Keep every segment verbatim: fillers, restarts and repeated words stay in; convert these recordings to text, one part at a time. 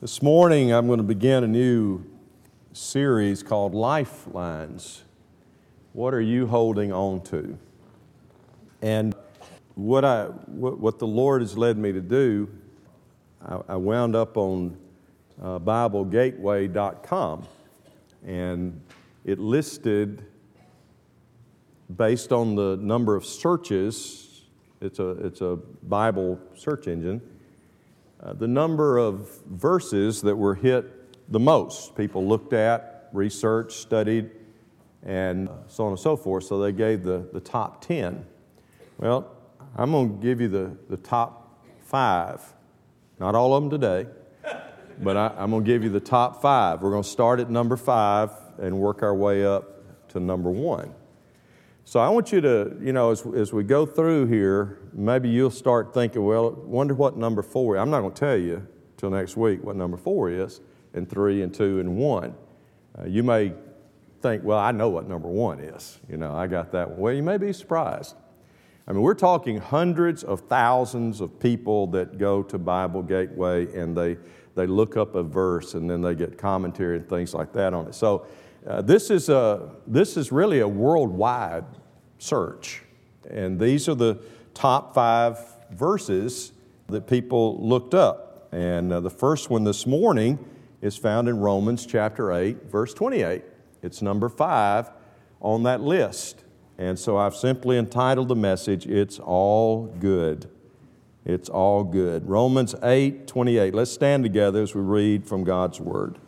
This morning I'm going to begin a new series called Lifelines. What are you holding on to? And what I what, what the Lord has led me to do, I, I wound up on uh, Bible Gateway dot com, and it listed, based on the number of searches, it's a it's a Bible search engine, uh, the number of verses that were hit the most. People looked at, researched, studied, and so on and so forth. So they gave the, the top ten. Well, I'm going to give you the, the top five. Not all of them today, but I, I'm going to give you the top five. We're going to start at number five and work our way up to number one. So I want you to, you know, as, as we go through here, maybe you'll start thinking, well, wonder what number four is. I'm not going to tell you till next week what number four is, and three, and two, and one. Uh, you may think, well, I know what number one is. You know, I got that one. Well, you may be surprised. I mean, we're talking hundreds of thousands of people that go to Bible Gateway and they, they look up a verse and then they get commentary and things like that on it. So uh, this is a this is really a worldwide search. And these are the top five verses that people looked up. And uh, the first one this morning is found in Romans chapter eight, verse twenty-eight. It's number five on that list. And so I've simply entitled the message, It's All Good. It's All Good. Romans eight, twenty-eight. Let's stand together as we read from God's Word.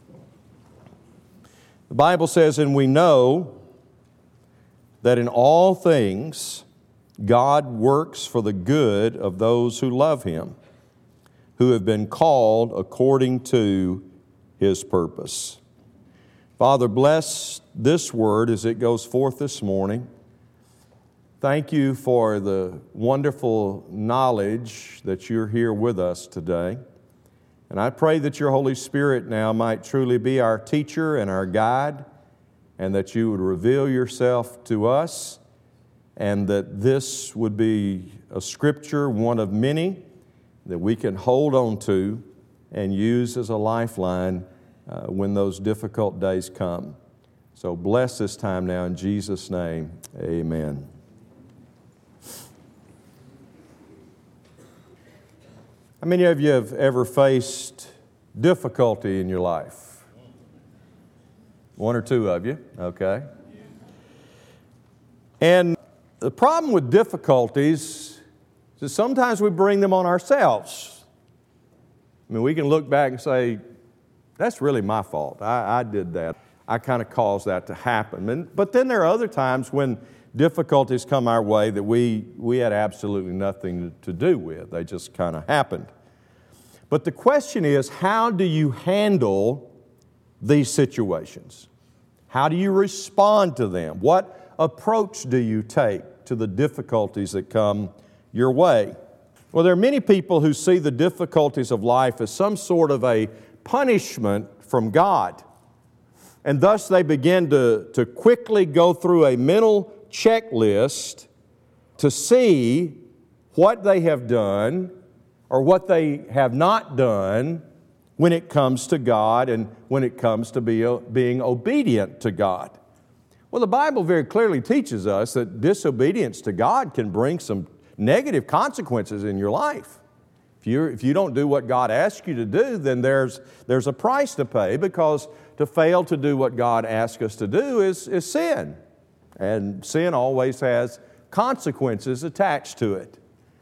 The Bible says, and we know that in all things God works for the good of those who love Him, who have been called according to His purpose. Father, bless this word as it goes forth this morning. Thank you for the wonderful knowledge that you're here with us today. And I pray that your Holy Spirit now might truly be our teacher and our guide, and that you would reveal yourself to us, and that this would be a scripture, one of many, that we can hold on to and use as a lifeline uh, when those difficult days come. So bless this time now in Jesus' name. Amen. How many of you have ever faced difficulty in your life? One or two of you, okay. And the problem with difficulties is that sometimes we bring them on ourselves. I mean, we can look back and say, that's really my fault. I, I did that. I kind of caused that to happen. And, but then there are other times when difficulties come our way that we, we had absolutely nothing to do with. They just kind of happened. But the question is, how do you handle these situations? How do you respond to them? What approach do you take to the difficulties that come your way? Well, there are many people who see the difficulties of life as some sort of a punishment from God. And thus they begin to, to quickly go through a mental checklist to see what they have done or what they have not done when it comes to God and when it comes to be, being obedient to God. Well, the Bible very clearly teaches us that disobedience to God can bring some negative consequences in your life. If you if you don't do what God asks you to do, then there's, there's a price to pay, because to fail to do what God asks us to do is, is sin. And sin always has consequences attached to it.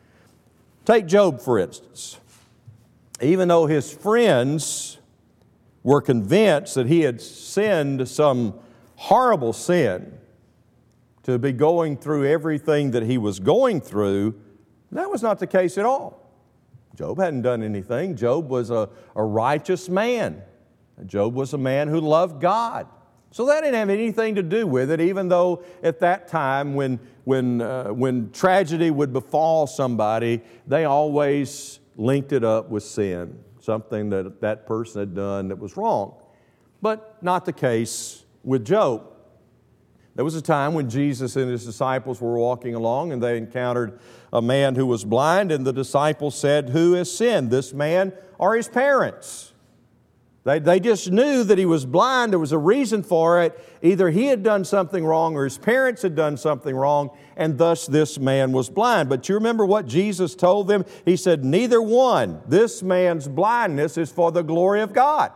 Take Job, for instance. Even though his friends were convinced that he had sinned some horrible sin, to be going through everything that he was going through, that was not the case at all. Job hadn't done anything. Job was a, a righteous man. Job was a man who loved God. So that didn't have anything to do with it, even though at that time when, when, uh, when tragedy would befall somebody, they always linked it up with sin, something that that person had done that was wrong. But not the case with Job. There was a time when Jesus and His disciples were walking along and they encountered a man who was blind, and the disciples said, "Who has sinned, this man or his parents, They, they just knew that he was blind. There was a reason for it. Either he had done something wrong or his parents had done something wrong, and thus this man was blind. But you remember what Jesus told them? He said, neither one. This man's blindness is for the glory of God.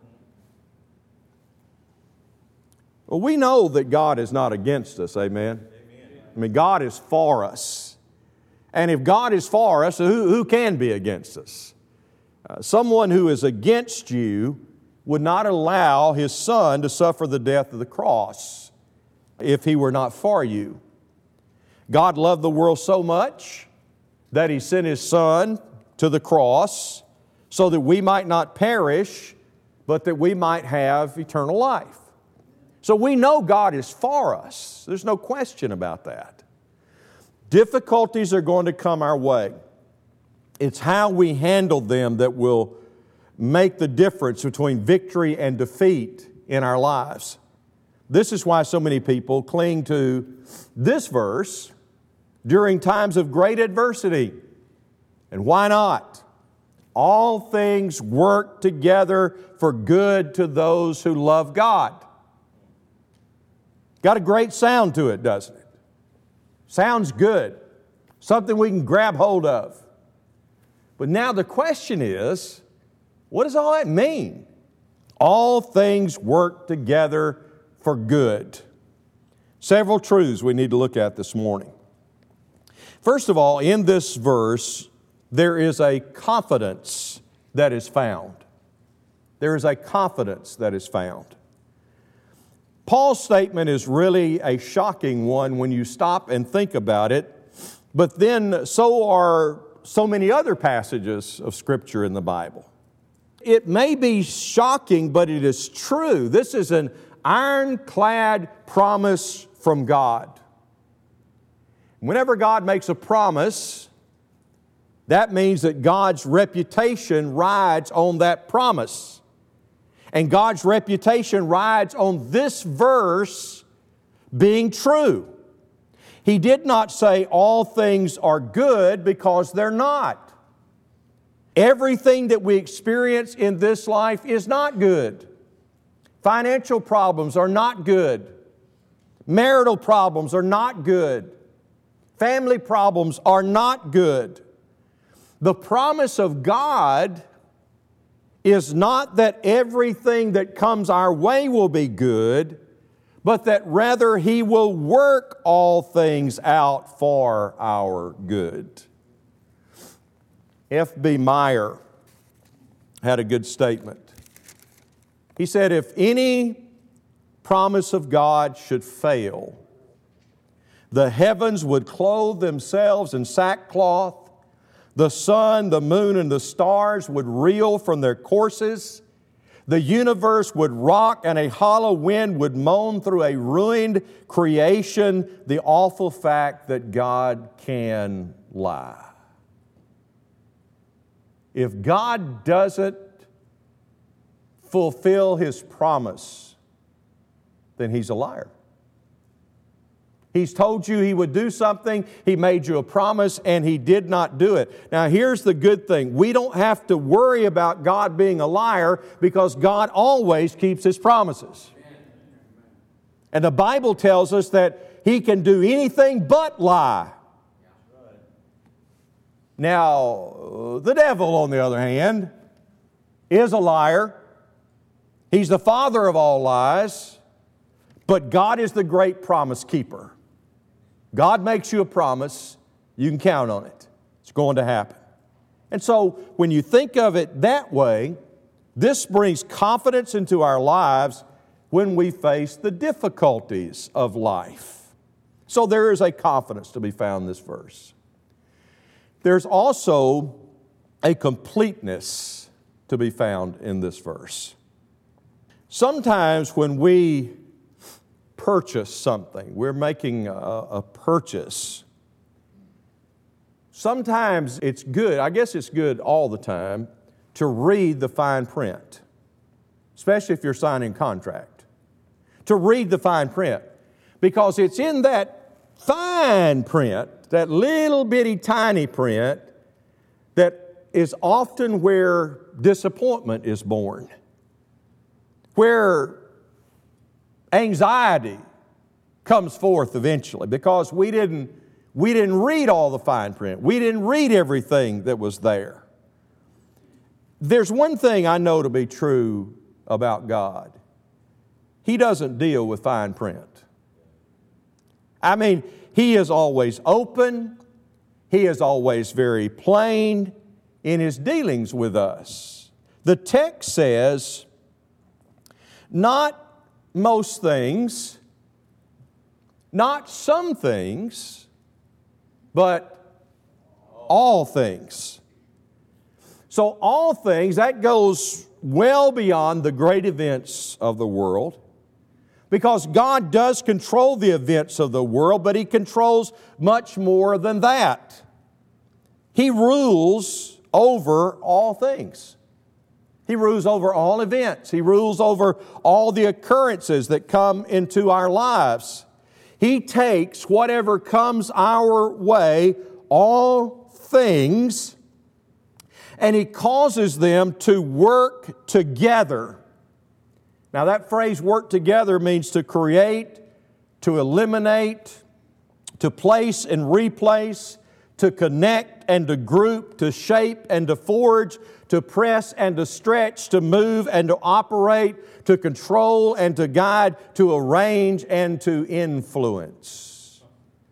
Well, we know that God is not against us, amen? Amen. I mean, God is for us. And if God is for us, who, who can be against us? Uh, someone who is against you would not allow His Son to suffer the death of the cross if He were not for you. God loved the world so much that He sent His Son to the cross so that we might not perish, but that we might have eternal life. So we know God is for us. There's no question about that. Difficulties are going to come our way. It's how we handle them that will make the difference between victory and defeat in our lives. This is why so many people cling to this verse during times of great adversity. And why not? All things work together for good to those who love God. Got a great sound to it, doesn't it? Sounds good. Something we can grab hold of. But now the question is, what does all that mean? All things work together for good. Several truths we need to look at this morning. First of all, in this verse, there is a confidence that is found. There is a confidence that is found. Paul's statement is really a shocking one when you stop and think about it, but then so are so many other passages of Scripture in the Bible. It may be shocking, but it is true. This is an ironclad promise from God. Whenever God makes a promise, that means that God's reputation rides on that promise. And God's reputation rides on this verse being true. He did not say all things are good because they're not. Everything that we experience in this life is not good. Financial problems are not good. Marital problems are not good. Family problems are not good. The promise of God is not that everything that comes our way will be good, but that rather He will work all things out for our good. F B Meyer had a good statement. He said, if any promise of God should fail, the heavens would clothe themselves in sackcloth, the sun, the moon, and the stars would reel from their courses. The universe would rock and a hollow wind would moan through a ruined creation the awful fact that God can lie. If God doesn't fulfill His promise, then He's a liar. He's told you He would do something, He made you a promise, and He did not do it. Now here's the good thing. We don't have to worry about God being a liar because God always keeps His promises. And the Bible tells us that He can do anything but lie. Now, the devil, on the other hand, is a liar. He's the father of all lies, but God is the great promise keeper. God makes you a promise, you can count on it. It's going to happen. And so when you think of it that way, this brings confidence into our lives when we face the difficulties of life. So there is a confidence to be found in this verse. There's also a completeness to be found in this verse. Sometimes when we purchase something, we're making a, a purchase, sometimes it's good, I guess it's good all the time, to read the fine print, especially if you're signing a contract. To read the fine print, because it's in that fine print, that little bitty tiny print, that is often where disappointment is born. where anxiety comes forth eventually because we didn't, we didn't read all the fine print. We didn't read everything that was there. There's one thing I know to be true about God. He doesn't deal with fine print. I mean, He is always open. He is always very plain in His dealings with us. The text says, not most things, not some things, but all things. So all things, that goes well beyond the great events of the world, because God does control the events of the world, but He controls much more than that. He rules over all things. He rules over all events. He rules over all the occurrences that come into our lives. He takes whatever comes our way, all things, and He causes them to work together. Now that phrase work together means to create, to eliminate, to place and replace, to connect and to group, to shape and to forge, to press and to stretch, to move and to operate, to control and to guide, to arrange and to influence.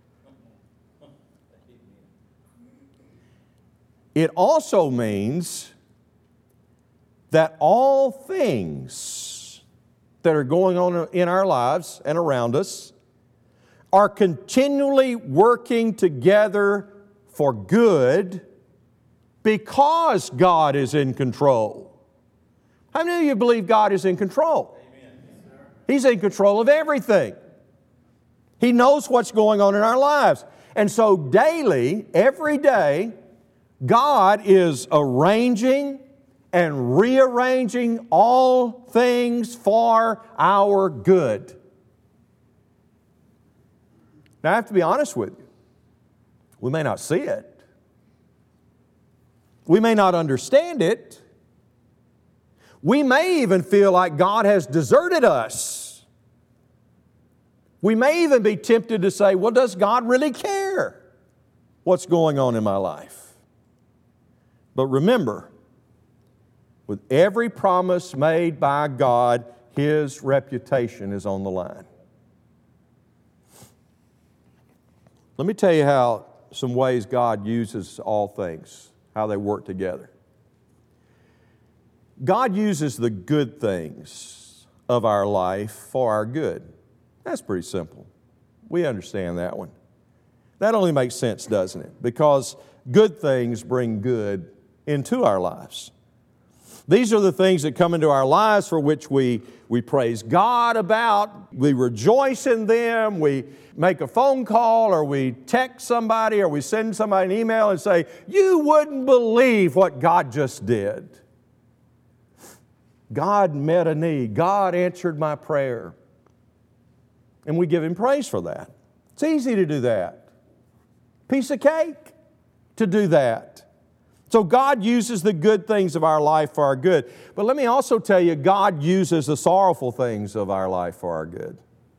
It also means that all things that are going on in our lives and around us are continually working together for good because God is in control. How many of you believe God is in control? Amen. He's in control of everything. He knows what's going on in our lives. And so daily, every day, God is arranging and rearranging all things for our good. Now I have to be honest with you. We may not see it. We may not understand it. We may even feel like God has deserted us. We may even be tempted to say, well, does God really care what's going on in my life? But remember, with every promise made by God, His reputation is on the line. Let me tell you how some ways God uses all things, how they work together. God uses the good things of our life for our good. That's pretty simple. We understand that one. That only makes sense, doesn't it? Because good things bring good into our lives. These are the things that come into our lives for which we, we praise God about. We rejoice in them. We make a phone call, or we text somebody, or we send somebody an email and say, you wouldn't believe what God just did. God met a need. God answered my prayer. And we give Him praise for that. It's easy to do that. Piece of cake to do that. So God uses the good things of our life for our good. But let me also tell you, God uses the sorrowful things of our life for our good.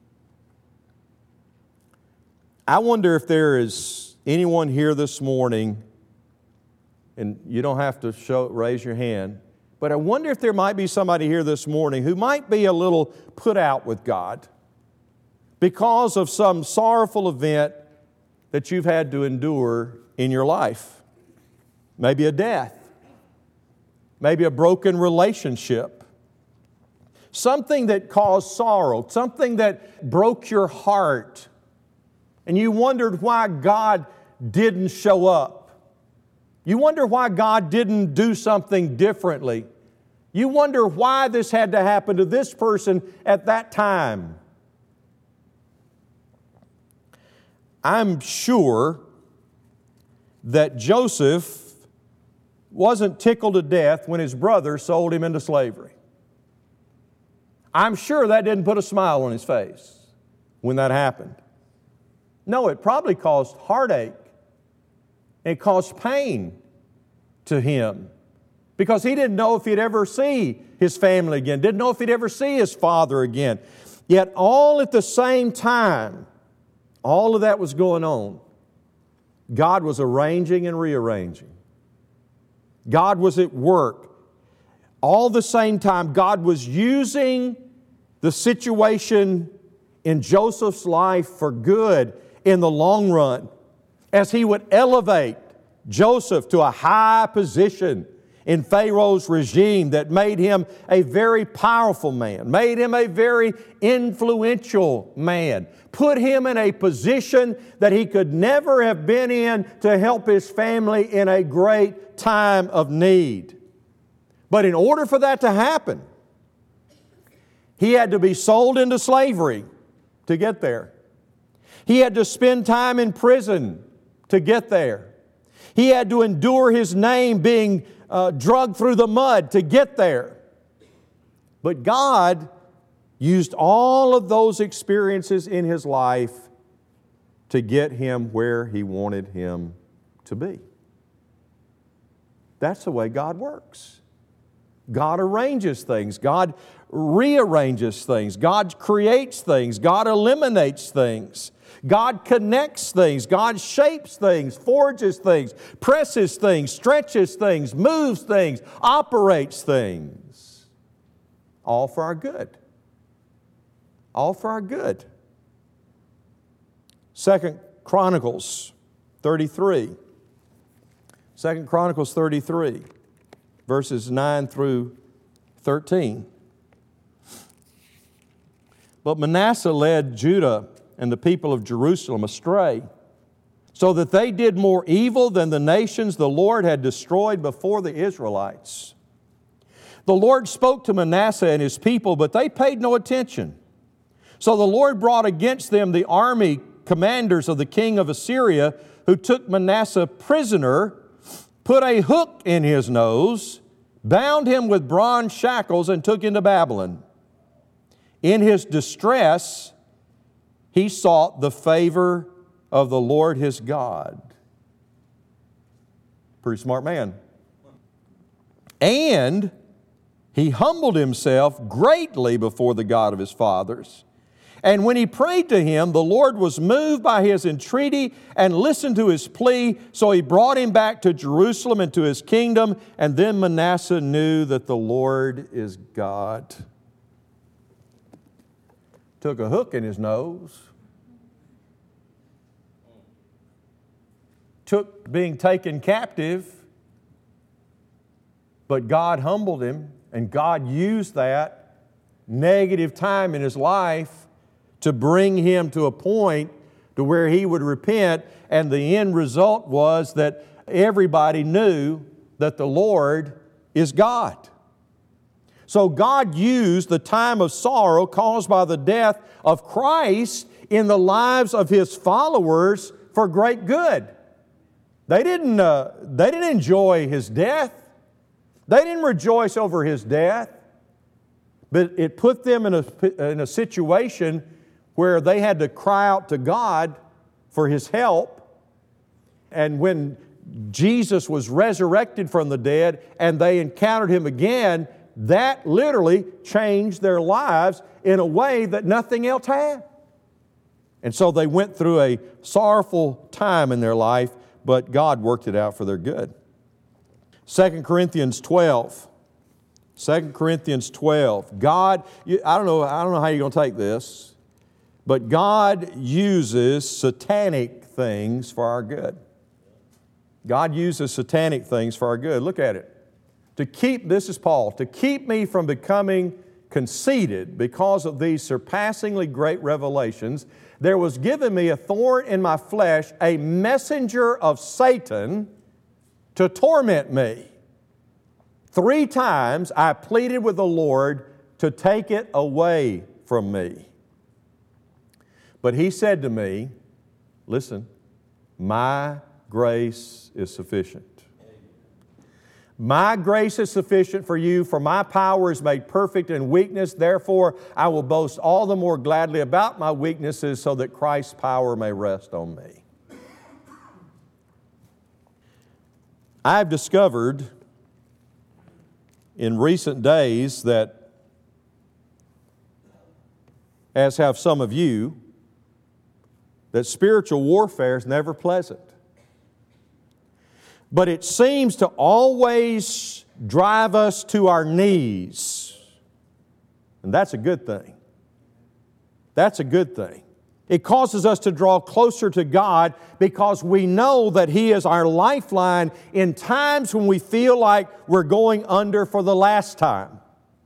I wonder if there is anyone here this morning, and you don't have to show, raise your hand, but I wonder if there might be somebody here this morning who might be a little put out with God because of some sorrowful event that you've had to endure in your life. Maybe a death, maybe a broken relationship, something that caused sorrow, something that broke your heart, and you wondered why God didn't show up. You wonder why God didn't do something differently. You wonder why this had to happen to this person at that time. I'm sure that Joseph wasn't tickled to death when his brother sold him into slavery. I'm sure that didn't put a smile on his face when that happened. No, it probably caused heartache. It caused pain to him because he didn't know if he'd ever see his family again, didn't know if he'd ever see his father again. Yet all at the same time, all of that was going on. God was arranging and rearranging. God was at work. All the same time, God was using the situation in Joseph's life for good in the long run, as he would elevate Joseph to a high position in Pharaoh's regime that made him a very powerful man, made him a very influential man, put him in a position that he could never have been in to help his family in a great time of need. But in order for that to happen, he had to be sold into slavery to get there. He had to spend time in prison to get there. He had to endure his name being uh, dragged through the mud to get there. But God used all of those experiences in his life to get him where He wanted him to be. That's the way God works. God arranges things. God rearranges things. God creates things. God eliminates things. God connects things. God shapes things, forges things, presses things, stretches things, moves things, operates things. All for our good. All for our good. Second Chronicles thirty-three. Second Chronicles thirty-three, verses nine through thirteen. But Manasseh led Judah and the people of Jerusalem astray, so that they did more evil than the nations the Lord had destroyed before the Israelites. The Lord spoke to Manasseh and his people, but they paid no attention. So the Lord brought against them the army commanders of the king of Assyria, who took Manasseh prisoner, put a hook in his nose, bound him with bronze shackles, and took him to Babylon. In his distress, he sought the favor of the Lord his God. Pretty smart man. And he humbled himself greatly before the God of his fathers. And when he prayed to him, the Lord was moved by his entreaty and listened to his plea. So he brought him back to Jerusalem and to his kingdom. And then Manasseh knew that the Lord is God. Took a hook in his nose. Took being taken captive. But God humbled him, and God used that negative time in his life to bring him to a point to where he would repent, and the end result was that everybody knew that the Lord is God. So God used the time of sorrow caused by the death of Christ in the lives of His followers for great good. They didn't, uh, they didn't enjoy His death. They didn't rejoice over His death. But it put them in a, in a situation where they had to cry out to God for His help. And when Jesus was resurrected from the dead and they encountered Him again, that literally changed their lives in a way that nothing else had. And so they went through a sorrowful time in their life, but God worked it out for their good. Second Corinthians twelve. Second Corinthians twelve. God, I don't know, I don't know how you're going to take this, but God uses satanic things for our good. God uses satanic things for our good. Look at it. To keep, this is Paul, to keep me from becoming conceited because of these surpassingly great revelations, there was given me a thorn in my flesh, a messenger of Satan to torment me. Three times I pleaded with the Lord to take it away from me. But He said to me, listen, my grace is sufficient. My grace is sufficient for you, for my power is made perfect in weakness. Therefore, I will boast all the more gladly about my weaknesses so that Christ's power may rest on me. I've discovered in recent days that, as have some of you, that spiritual warfare is never pleasant. But it seems to always drive us to our knees. And that's a good thing. That's a good thing. It causes us to draw closer to God because we know that He is our lifeline in times when we feel like we're going under for the last time.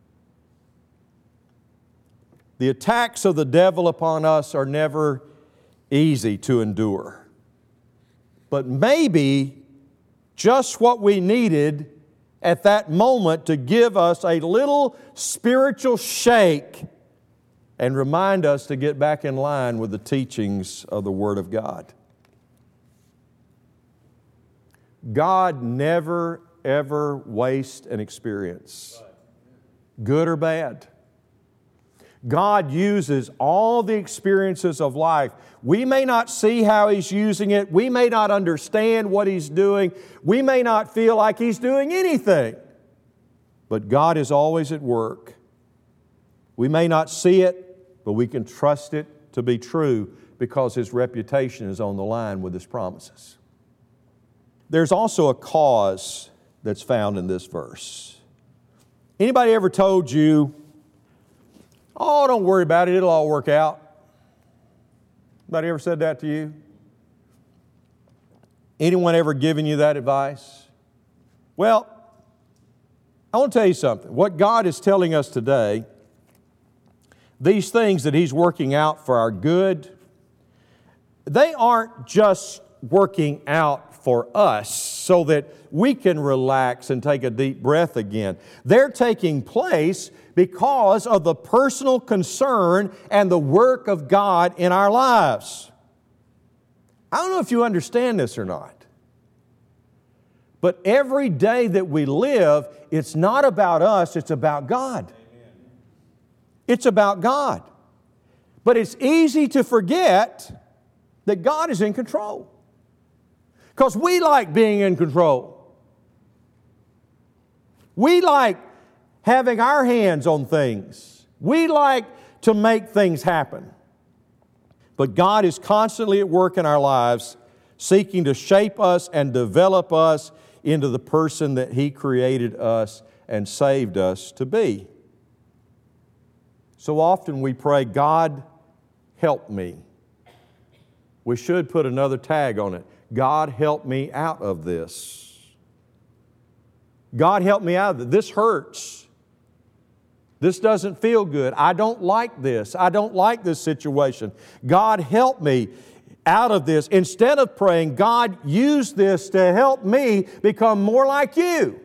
The attacks of the devil upon us are never easy to endure. But maybe just what we needed at that moment to give us a little spiritual shake and remind us to get back in line with the teachings of the Word of God. God never, ever wastes an experience, good or bad. God uses all the experiences of life. We may not see how He's using it. We may not understand what He's doing. We may not feel like He's doing anything. But God is always at work. We may not see it, but we can trust it to be true because His reputation is on the line with His promises. There's also a cause that's found in this verse. Anybody ever told you, "Oh, don't worry about it, it'll all work out"? Anybody ever said that to you? Anyone ever given you that advice? Well, I want to tell you something. What God is telling us today, these things that He's working out for our good, they aren't just working out for us so that we can relax and take a deep breath again. They're taking place because of the personal concern and the work of God in our lives. I don't know if you understand this or not, but every day that we live, it's not about us, it's about God. Amen. It's about God. But it's easy to forget that God is in control. Because we like being in control. We like having our hands on things. We like to make things happen. But God is constantly at work in our lives, seeking to shape us and develop us into the person that He created us and saved us to be. So often we pray, "God, help me." We should put another tag on it. God, help me out of this. God, help me out of this. This hurts. This doesn't feel good. I don't like this. I don't like this situation. God, help me out of this. Instead of praying, "God, use this to help me become more like You."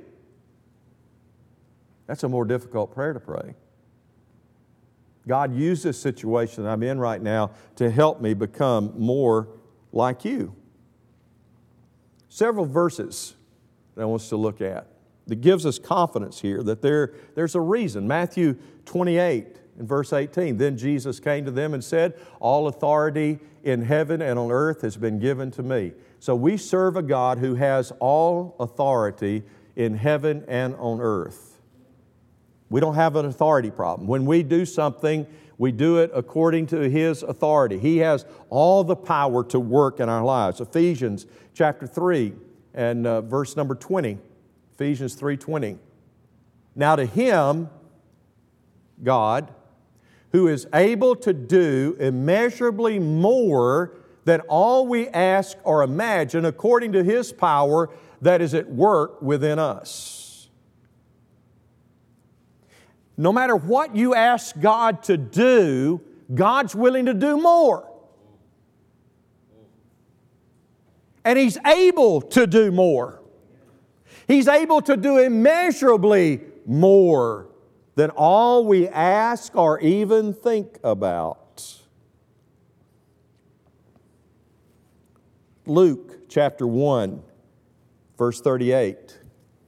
That's a more difficult prayer to pray. God, use this situation that I'm in right now to help me become more like You. Several verses that I want us to look at that gives us confidence here that there, there's a reason. Matthew twenty-eight and verse eighteen, "Then Jesus came to them and said, 'All authority in heaven and on earth has been given to me.'" So we serve a God who has all authority in heaven and on earth. We don't have an authority problem. When we do something, we do it according to His authority. He has all the power to work in our lives. Ephesians chapter three and uh, verse number twenty. Ephesians three twenty. "Now to Him, God, who is able to do immeasurably more than all we ask or imagine, according to His power that is at work within us." No matter what you ask God to do, God's willing to do more. And He's able to do more. He's able to do immeasurably more than all we ask or even think about. Luke chapter one, verse thirty-eight.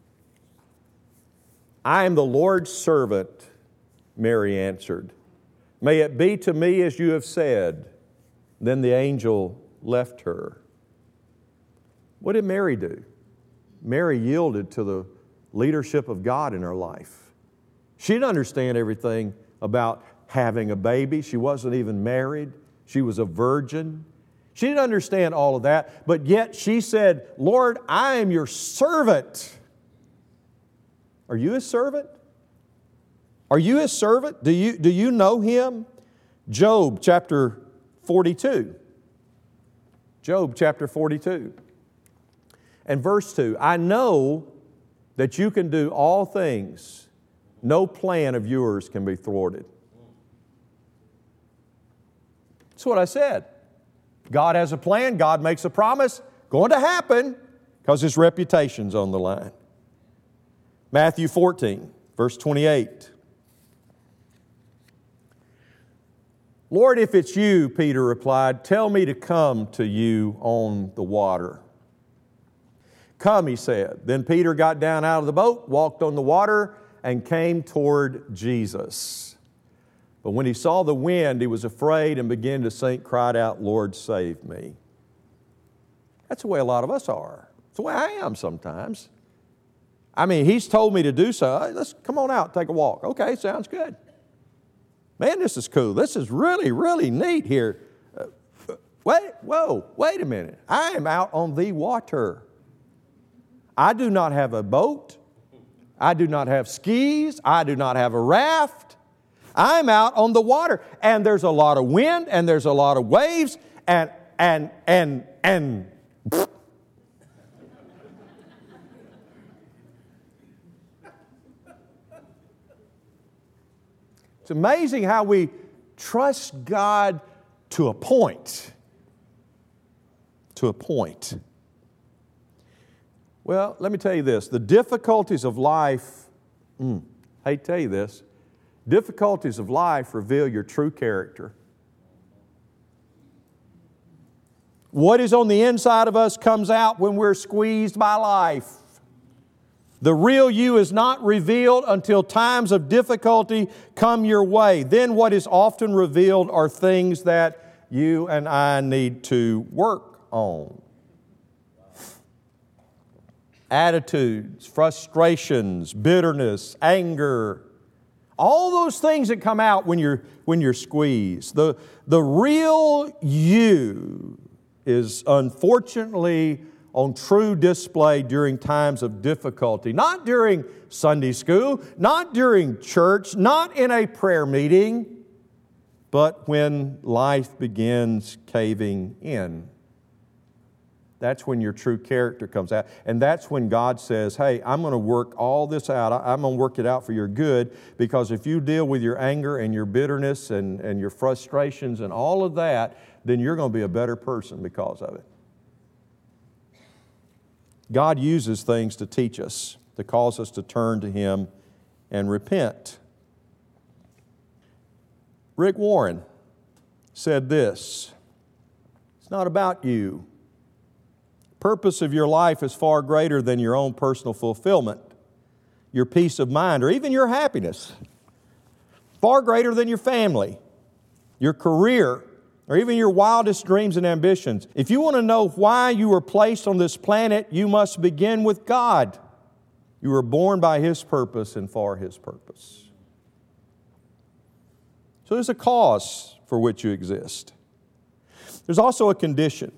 "I am the Lord's servant," Mary answered. "May it be to me as you have said." Then the angel left her. What did Mary do? Mary yielded to the leadership of God in her life. She didn't understand everything about having a baby. She wasn't even married. She was a virgin. She didn't understand all of that, but yet she said, Lord, I am your servant. Are you His servant? Are you His servant? Do you, do you know Him? Job chapter forty-two. Job chapter forty-two. And verse two, I know that you can do all things. No plan of yours can be thwarted. That's what I said. God has a plan. God makes a promise. Going to happen because His reputation's on the line. Matthew fourteen, verse twenty-eight. Lord, if it's you, Peter replied, tell me to come to you on the water. Come, he said. Then Peter got down out of the boat, walked on the water, and came toward Jesus. But when he saw the wind, he was afraid and began to sink, cried out, Lord, save me. That's the way a lot of us are. It's the way I am sometimes. I mean, He's told me to do so. Hey, let's come on out, take a walk. Okay, sounds good. Man, this is cool. This is really, really neat here. Uh, wait, whoa, wait a minute. I am out on the water. I do not have a boat. I do not have skis. I do not have a raft. I'm out on the water. And there's a lot of wind and there's a lot of waves and, and, and, and. It's amazing how we trust God to a point. To a point. Well, let me tell you this. The difficulties of life, mm, I hate to tell you this, difficulties of life reveal your true character. What is on the inside of us comes out when we're squeezed by life. The real you is not revealed until times of difficulty come your way. Then what is often revealed are things that you and I need to work on. Attitudes, frustrations, bitterness, anger, all those things that come out when you're, when you're squeezed. The, the real you is unfortunately on true display during times of difficulty. Not during Sunday school, not during church, not in a prayer meeting, but when life begins caving in. That's when your true character comes out. And that's when God says, hey, I'm going to work all this out. I'm going to work it out for your good, because if you deal with your anger and your bitterness and, and your frustrations and all of that, then you're going to be a better person because of it. God uses things to teach us, to cause us to turn to Him and repent. Rick Warren said this, it's not about you. The purpose of your life is far greater than your own personal fulfillment, your peace of mind, or even your happiness. Far greater than your family, your career, or even your wildest dreams and ambitions. If you want to know why you were placed on this planet, you must begin with God. You were born by His purpose and for His purpose. So there's a cause for which you exist. There's also a condition.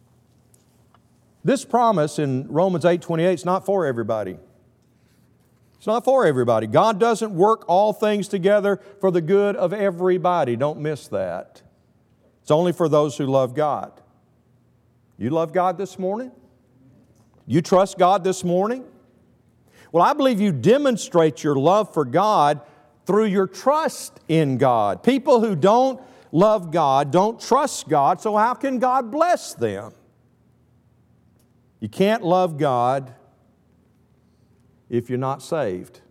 This promise in Romans eight twenty-eight is not for everybody. It's not for everybody. God doesn't work all things together for the good of everybody. Don't miss that. It's only for those who love God. You love God this morning? You trust God this morning? Well, I believe you demonstrate your love for God through your trust in God. People who don't love God don't trust God, so how can God bless them? You can't love God if you're not saved.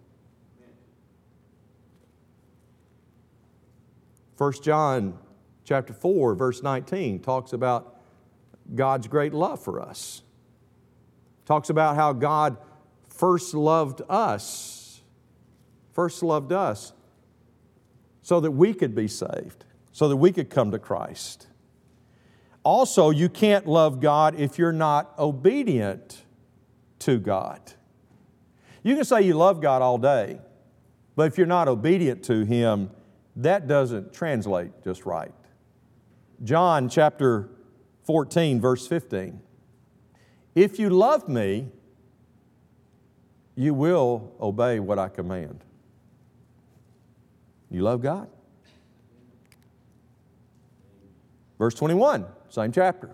First John chapter four, verse nineteen talks about God's great love for us. Talks about how God first loved us, first loved us so that we could be saved, so that we could come to Christ. Also, you can't love God if you're not obedient to God. You can say you love God all day, but if you're not obedient to Him, that doesn't translate just right. John chapter fourteen, verse fifteen. If you love me, you will obey what I command. You love God? Verse twenty-one, same chapter.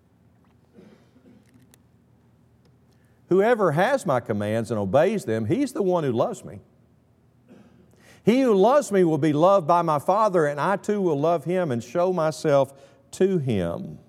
Whoever has my commands and obeys them, he's the one who loves me. He who loves me will be loved by my Father, and I too will love him and show myself to him.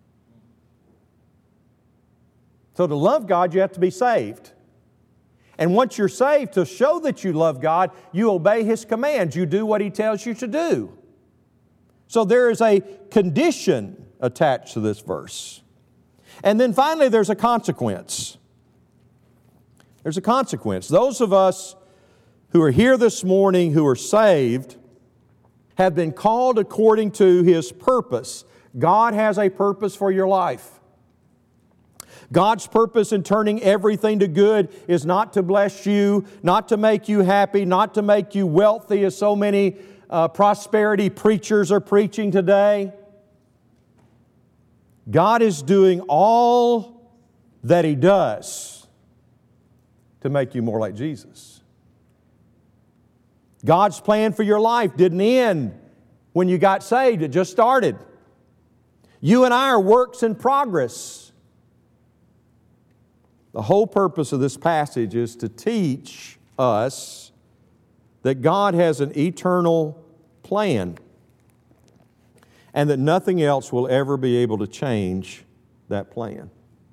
So to love God, you have to be saved. And once you're saved, to show that you love God, you obey His commands. You do what He tells you to do. So there is a condition attached to this verse. And then finally, there's a consequence. There's a consequence. Those of us who are here this morning who are saved have been called according to His purpose. God has a purpose for your life. God's purpose in turning everything to good is not to bless you, not to make you happy, not to make you wealthy, as so many uh, prosperity preachers are preaching today. God is doing all that He does to make you more like Jesus. God's plan for your life didn't end when you got saved. It just started. You and I are works in progress. The whole purpose of this passage is to teach us that God has an eternal plan and that nothing else will ever be able to change that plan.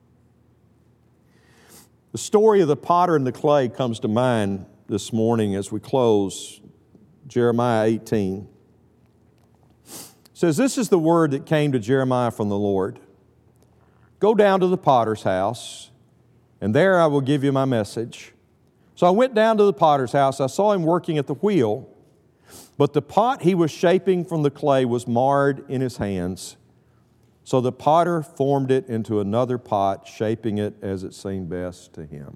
The story of the potter and the clay comes to mind this morning as we close. Jeremiah eighteen. It says, "This is the word that came to Jeremiah from the Lord. Go down to the potter's house, and there I will give you my message." So I went down to the potter's house. I saw him working at the wheel, but the pot he was shaping from the clay was marred in his hands. So the potter formed it into another pot, shaping it as it seemed best to him.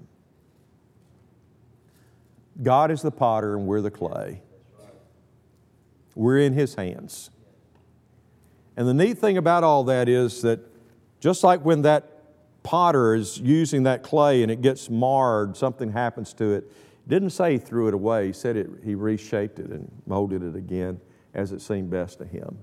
God is the potter and we're the clay. We're in His hands. And the neat thing about all that is that just like when that potter is using that clay and it gets marred, something happens to it, it didn't say he threw it away. He said it, he reshaped it and molded it again as it seemed best to him.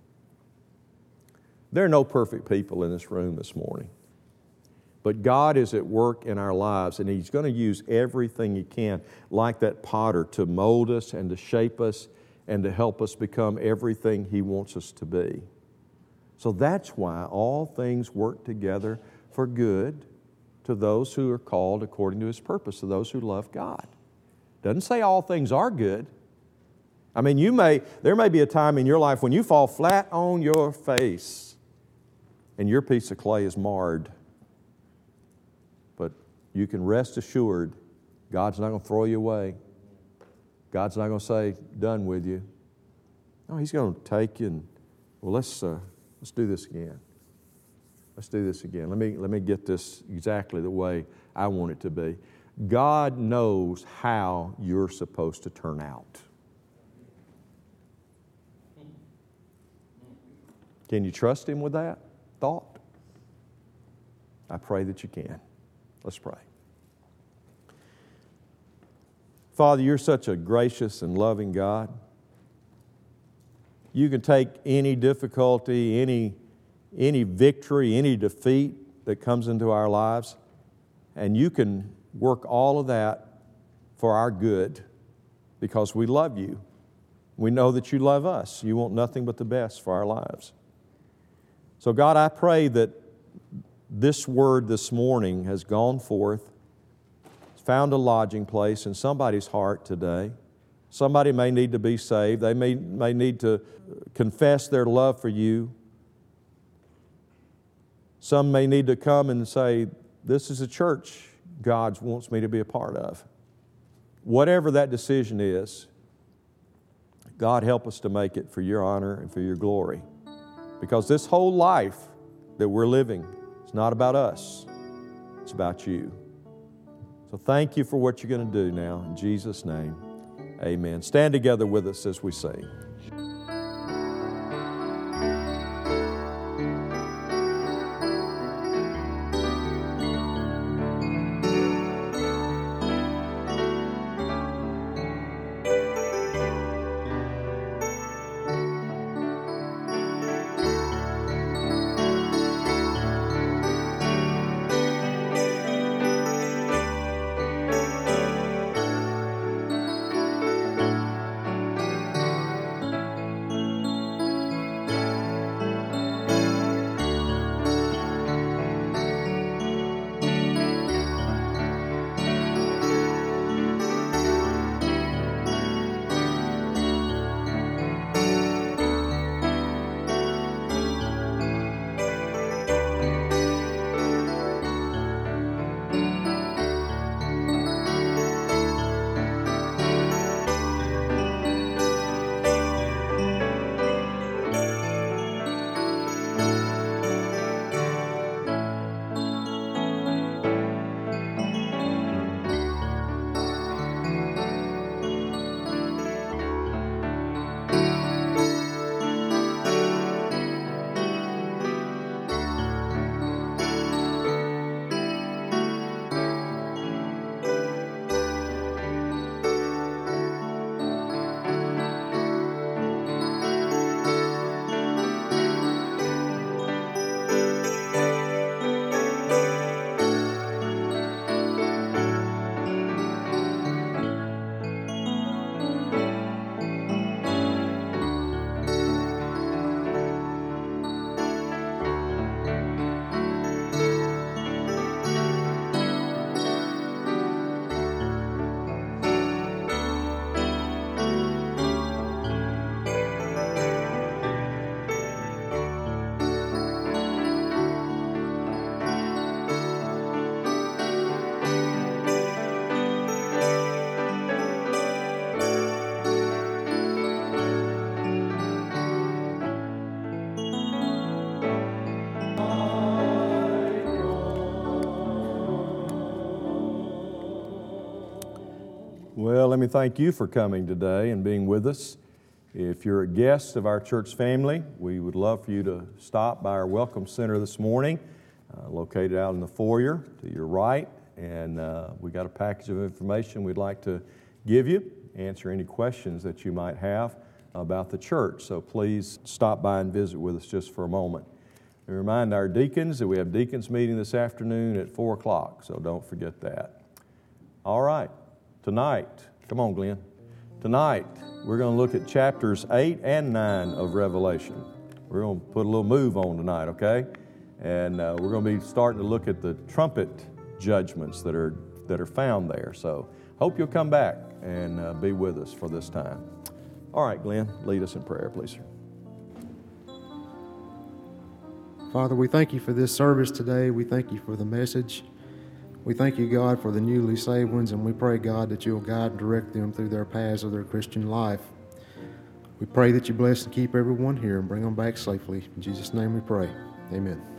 There are no perfect people in this room this morning. But God is at work in our lives, and He's going to use everything He can, like that potter, to mold us and to shape us and to help us become everything He wants us to be. So that's why all things work together for good to those who are called according to His purpose, to those who love God. Doesn't say all things are good. I mean, you may there may be a time in your life when you fall flat on your face and your piece of clay is marred. But you can rest assured God's not going to throw you away. God's not going to say, done with you. No, He's going to take you and, well, let's uh, let's do this again. Let's do this again. Let me, let me get this exactly the way I want it to be. God knows how you're supposed to turn out. Can you trust Him with that thought? I pray that you can. Let's pray. Father, You're such a gracious and loving God. You can take any difficulty, any, any victory, any defeat that comes into our lives, and You can work all of that for our good because we love You. We know that You love us. You want nothing but the best for our lives. So God, I pray that this word this morning has gone forth, found a lodging place in somebody's heart today. Somebody may need to be saved. They may, may need to confess their love for You. Some may need to come and say, this is a church God wants me to be a part of. Whatever that decision is, God, help us to make it for Your honor and for Your glory. Because this whole life that we're living is not about us. It's about You. So So thank you for what you're going to do now. In Jesus' name, amen. Stand together with us as we sing. Well, let me thank you for coming today and being with us. If you're a guest of our church family, we would love for you to stop by our Welcome Center this morning, uh, located out in the foyer to your right. And uh, we got a package of information we'd like to give you, answer any questions that you might have about the church. So please stop by and visit with us just for a moment. We remind our deacons that we have deacons meeting this afternoon at four o'clock, so don't forget that. All right. Tonight, come on, Glenn. Tonight, we're going to look at chapters eight and nine of Revelation. We're going to put a little move on tonight, okay? And uh, we're going to be starting to look at the trumpet judgments that are that are found there. So, hope you'll come back and uh, be with us for this time. All right, Glenn, lead us in prayer, please, sir. Father, we thank you for this service today. We thank you for the message. We thank you, God, for the newly saved ones, and we pray, God, that you'll guide and direct them through their paths of their Christian life. We pray that you bless and keep everyone here and bring them back safely. In Jesus' name we pray. Amen.